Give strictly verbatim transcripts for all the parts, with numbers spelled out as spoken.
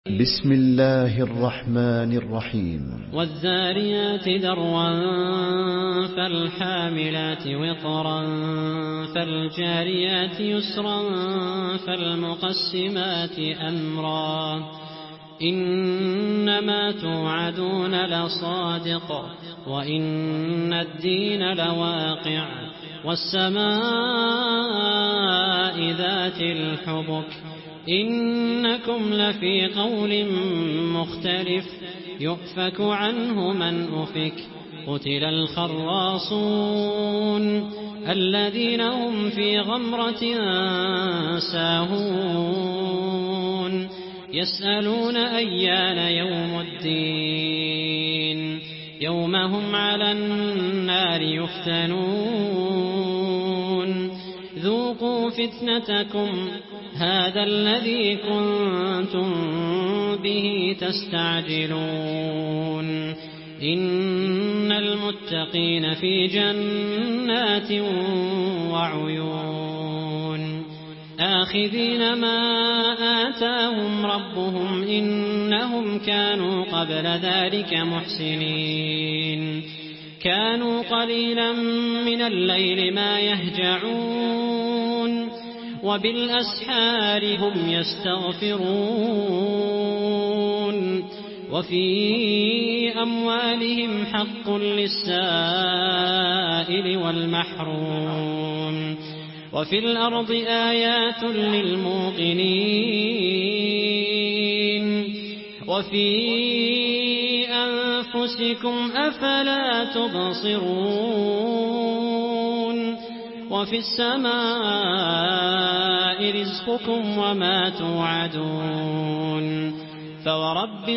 بسم الله الرحمن الرحيم والذاريات ذروا فالحاملات وقرا فالجاريات يسرا فالمقسمات أمرا إنما توعدون لصادق وإن الدين لواقع والسماء ذات الحبك إنكم لفي قول مختلف يؤفك عنه من أفك قتل الخراصون الذين هم في غمرة ساهون يسألون أيان يوم الدين يوم هم على النار يفتنون ذوقوا فتنتكم هذا الذي كنتم به تستعجلون إن المتقين في جنات وعيون آخذين ما آتاهم ربهم إنهم كانوا قبل ذلك محسنين كانوا قليلا من الليل ما يهجعون وبالأسحار هم يستغفرون وفي أموالهم حق للسائل والمحروم وفي الأرض آيات للموقنين وفي أنفسكم أفلا تبصرون وفي السماء رزقكم وما توعدون فورب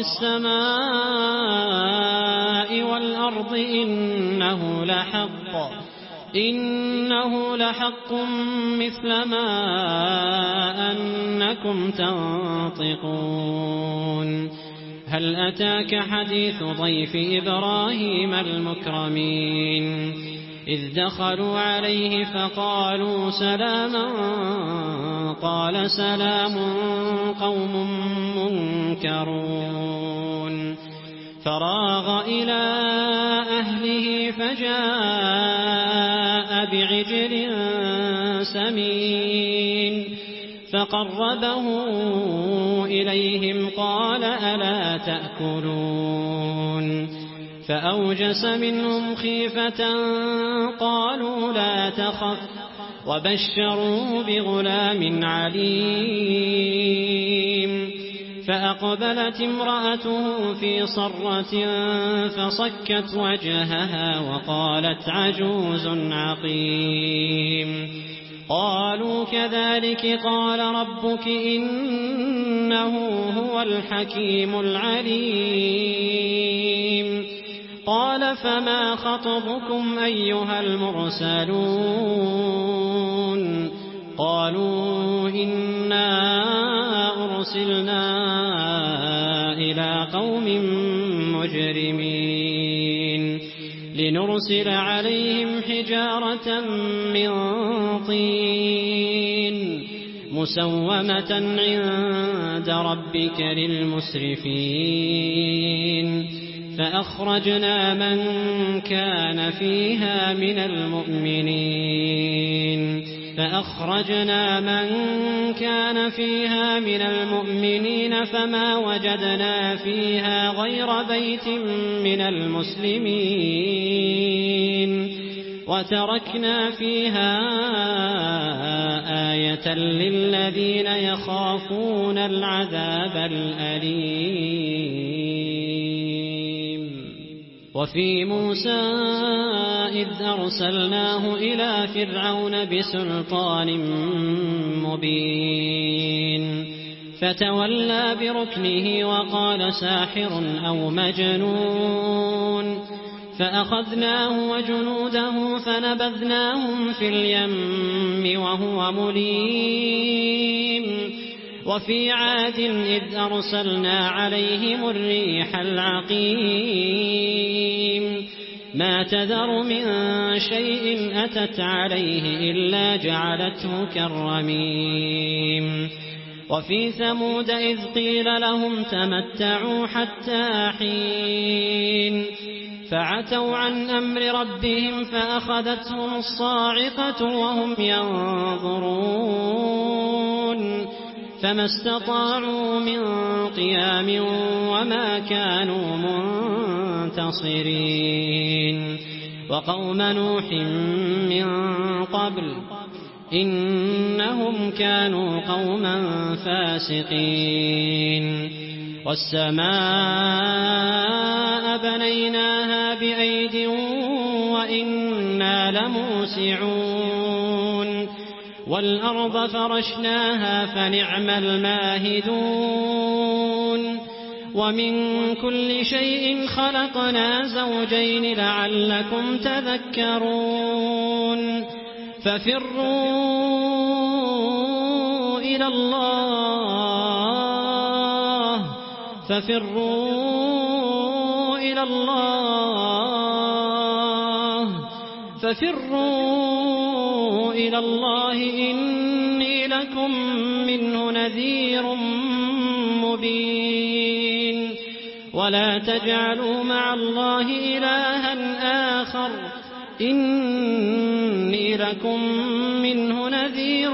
السماء والأرض إنه لحق إنه لحق مثل ما أنكم تنطقون هل أتاك حديث ضيف إبراهيم المكرمين إذ دخلوا عليه فقالوا سلاما قال سلام قوم منكرون فراغ إلى أهله فجاء بعجل سمين فقربه إليهم قال ألا تأكلون فأوجس منهم خيفة قالوا لا تخف وبشروه بغلام عليم فأقبلت امرأته في صرة فصكت وجهها وقالت عجوز عقيم قالوا كذلك قال ربك إنه هو الحكيم العليم قال فما خطبكم أيها المرسلون قالوا إنا أرسلنا إلى قوم مجرمين لنرسل عليهم حجارة من طين مسومة عند ربك للمسرفين فأخرجنا من كان فيها من المؤمنين فأخرجنا من كان فيها من المؤمنين فما وجدنا فيها غير بيت من المسلمين وتركنا فيها آية للذين يخافون العذاب الأليم وفي موسى إذ أرسلناه إلى فرعون بسلطان مبين فتولى بركنه وقال ساحر أو مجنون فأخذناه وجنوده فنبذناهم في اليم وهو مليم وفي عاد إذ أرسلنا عليهم الريح العقيم ما تذر من شيء أتت عليه إلا جعلته كالرميم وفي ثمود إذ قيل لهم تمتعوا حتى حين فعتوا عن أمر ربهم فأخذتهم الصاعقة وهم ينظرون فما استطاعوا من قيام وما كانوا منتصرين وقوم نوح من قبل إنهم كانوا قوما فاسقين والسماء بنيناها بأيد وإنا لموسعون والأرض فرشناها فنعم الماهدون ومن كل شيء خلقنا زوجين لعلكم تذكرون ففروا إلى الله ففروا إلى الله ففروا إلى الله إني لكم منه نذير مبين ولا تجعلوا مع الله إلها آخر إني لكم منه نذير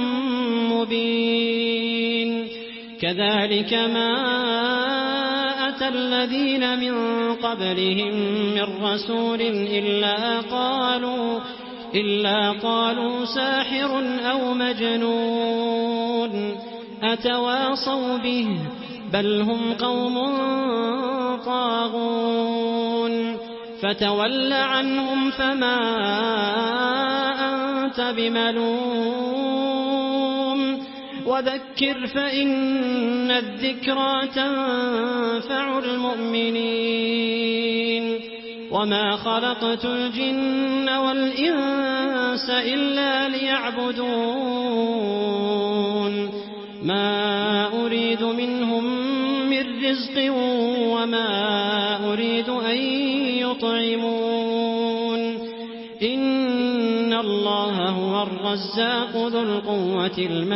مبين كذلك ما أتى الذين من قبلهم من رسول إلا قالوا إلا قالوا ساحر أو مجنون أتواصوا به بل هم قوم طاغون فتول عنهم فما أنت بملوم وذكر فإن الذكرى تنفع المؤمنين وما خلقت الجن والإنس إلا ليعبدون ما أريد منهم من رزق وما أريد أن يطعمون إن الله هو الرزاق ذو القوة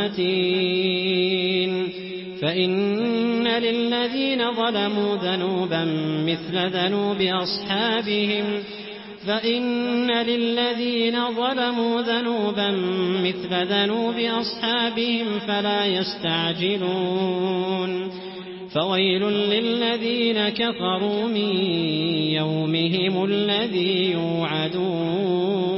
المتين فإن للذين ظلموا ذنوبا مثل ذنوب أصحابهم فإن للذين ظلموا ذنوبا مثل ذنوب أصحابهم فلا يستعجلون فويل للذين كفروا من يومهم الذي يوعدون